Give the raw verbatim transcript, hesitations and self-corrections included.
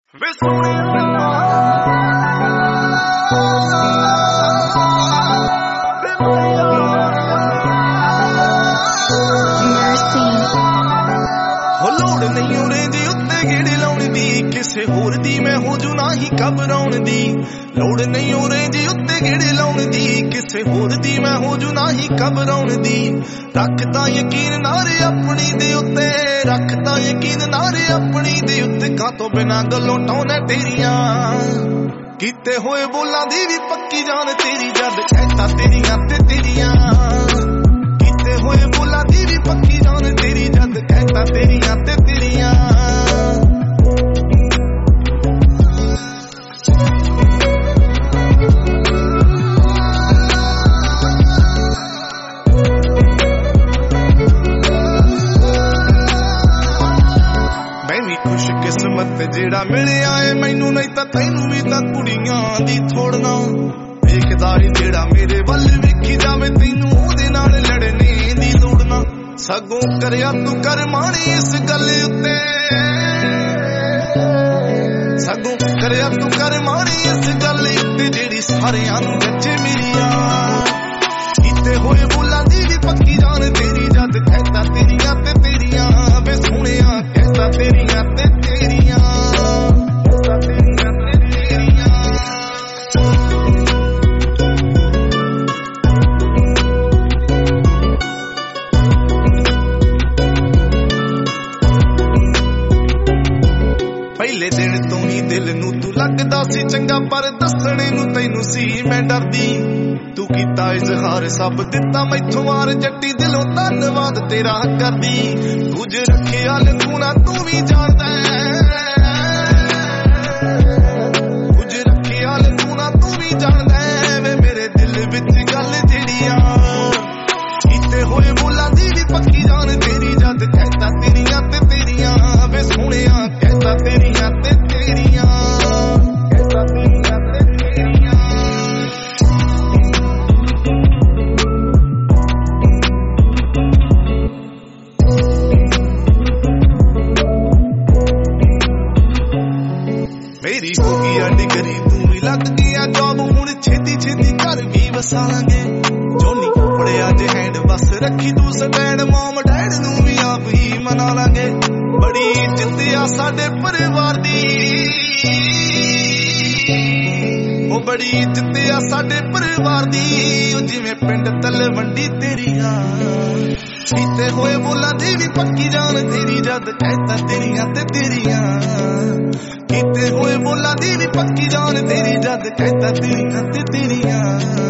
ਵੇ ਸੋਹਣਿਆ ਹੋ ਲੋੜ ਨਹੀਂ ਉਰੇ ਦੀ ਉੱਤੇ ਗੇੜੇ ਲਾਉਣ ਦੀ, ਕਿਸੇ ਹੋਰ ਦੀ ਮੈਂ ਹੋ ਜੂ ਨਾ ਹੀ ਘਬਰਾਉਣ ਦੀ। ਲੋੜ ਨਹੀਂ ਉਰੇ ਦੀ ਉੱਤੇ ਗੇੜੇ ਲਾਉਣ ਦੀ, ਕਿਸੇ ਹੋਰ ਦੀ ਮੈਂ ਹੋ ਜੂ ਨਾ ਹੀ ਘਬਰਾਉਣ ਦੀ। ਰੱਖਦਾ ਯਕੀਨ ਨਾਰੇ ਆਪਣੀ ਦੇ ਉੱਤੇ, ਰੱਖਦਾ ਯਕੀਨ ਨਾਰੇ ਆਪਣੀ ਦੇ ਉੱਤੇ। ਕਾਤੋਂ ਬਿਨਾਂ ਗੱਲੋਂ ਟਾਉਣਾ ਤੇਰੀਆਂ, ਕੀਤੇ ਹੋਏ ਬੋਲਾਂ ਦੀ ਵੀ ਪੱਕੀ ਜਾਨ ਤੇਰੀ। ਜਦ ਕਹਿਤਾ ਤੇਰੀਆਂ ਤੇ ਤੇਰੀਆਂ, ਕੀਤੇ ਹੋਏ ਬੋਲਾਂ ਦੀ ਵੀ ਪੱਕੀ ਜਾਨ ਤੇਰੀ। ਜਦ ਕਹਿਤਾ ਤੇਰੀਆਂ ਤੇ ਤੇਰੀਆਂ। ਖੁਸ਼ਕਿਸਮਤ ਜਿਹੜਾ ਮਿਲਿਆ ਏ ਮੈਨੂੰ, ਨਹੀਂ ਤਾਂ ਤੈਨੂੰ ਵੀ ਤਾਂ ਕੁੜੀਆਂ ਦੀ ਥੋੜਨਾ। ਵੇਖਦਾ ਏ ਜਿਹੜਾ ਮੇਰੇ ਵੱਲ ਵੇਖੀ ਜਾਵੇ, ਤੈਨੂੰ ਉਹਦੇ ਨਾਲ ਲੜਨੇ ਦੀ ਲੋੜ ਨਾ। ਸਗੋਂ ਕਰਿਆ ਤੂੰ ਕਰ ਮਾਣੀ ਇਸ ਗੱਲ ਉੱਤੇ, ਸਗੋਂ ਕਰਿਆ ਤੂੰ ਕਰ ਮਾਣੀ ਇਸ ਗੱਲ ਉੱਤੇ। ਜਿਹੜੀ ਸਾਰਿਆਂ ਨੂੰ ਜੱਜੇ ਮੇਰੀਆਂ, ਕੀਤੇ ਹੋਏ ਬੋਲਾਂ ਦੀ ਵੀ ਪੱਕੀ ਜਾਨ ਤੇਰੀ। ਜਦ ਕਹਿਤਾ ਤੇਰੀਆਂ ਤੇ ਤੇਰੀਆਂ, ਵੇ ਸੋਹਣਿਆ ਕਹਿਤਾ ਤੇਰੀਆਂ ਤੇ ਤੇਰੀਆਂ, ਕਹਿਤਾ ਤੇਰੀਆਂ ਤੇ ਤੇਰੀਆਂ। ਪਹਿਲੇ ਦਿਨ ਤੋਂ ਹੀ ਦਿਲ ਨੂੰ ਤੂੰ ਲੱਗਦਾ ਸੀ ਚੰਗਾ, ਪਰ ਦੱਸਣੇ ਨੂੰ ਤੈਨੂੰ ਸੀ ਮੈਂ ਡਰਦੀ। ਤੂੰ ਕੀਤਾ ਇਜ਼ਹਾਰ ਸਭ ਦਿੱਤਾ ਮੈਥੋਂ ਵਾਰ, ਜੱਟੀ ਦਿਲੋਂ ਧੰਨਵਾਦ ਤੇਰਾ ਕਰਦੀ। ਕੁਝ ਰੱਖਿਆ ਲਕੂਣਾ ਤੂੰ ਵੀ ਜਾਣਦਾ, ਕੁਝ ਰੱਖਿਆ ਲਕੂਣਾ ਤੂੰ ਵੀ ਜਾਣਦਾ। ਵੇ ਮੇਰੇ ਦਿਲ ਵਿੱਚ ਗੱਲ ਜਿਹੜੀ ਆ, ਕੀਤੇ ਹੋਏ ਬੋਲਾਂ ਦੀ ਵੀ ਪੱਕੀ ਜਾਨ ਤੇਰੀ। ਜਦ ਕਹਿਤਾ ਤੇਰੀਆਂ ਤੇ ਤੇਰੀਆਂ, ਵੇ ਸੋਹਣਿਆ ਕਹਿਤਾ ਤੇਰੀਆਂ ਤੇ ਤੇਰੀਆਂ, ਕਹਿਤਾ ਤੇਰੀਆਂ ਤੇ ਤੇਰੀਆਂ। ਮੇਰੀ ਹੋ ਗਈ ਆ ਡਿਗਰੀ, ਤੂੰ ਵੀ ਲੱਗ ਗਿਆ ਜੋਬ, ਹੁਣ ਛੇਤੀ ਛੇਤੀ ਘਰ ਵੀ ਵਸਾ ਲਾਂਗੇ। ਜੋਨੀ ਫੜਿਆ ਜੇ ਹੈਂਡ ਬਸ ਰੱਖੀ ਤੂੰ ਸਟੈਂਡ, ਮੋਮ ਡੈਡ ਨੂੰ ਵੀ ਆਪ ਹੀ ਮਨਾ ਲਾਂਗੇ। ਬੜੀ ਇੱਜ਼ਤ ਆ ਸਾਡੇ ਪਰਿਵਾਰ ਦੀ, ਉਹ ਬੜੀ ਇੱਜ਼ਤ ਆ ਸਾਡੇ ਪਰਿਵਾਰ ਦੀ। ਉਹ ਜਿਵੇਂ ਪਿੰਡ ਤਲਵੰਡੀ ਤੇਰੀਆਂ, ਕੀਤੇ ਹੋਏ ਬੋਲਾਂ ਦੀ ਵੀ ਪੱਕੀ ਜਾਨ ਤੇਰੀ। ਜਦ ਕਹਿਤਾ ਤੇਰੀਆਂ ਤੇ ਤੇਰੀਆਂ, ਕੀਤੇ ਹੋਏ ਬੋਲਾਂ ਦੀ ਵੀ ਪੱਕੀ ਜਾਨ ਤੇਰੀ। ਜਦ ਕਹਿਤਾ ਤੇਰੀਆਂ ਤੇ ਤੇਰੀਆਂ।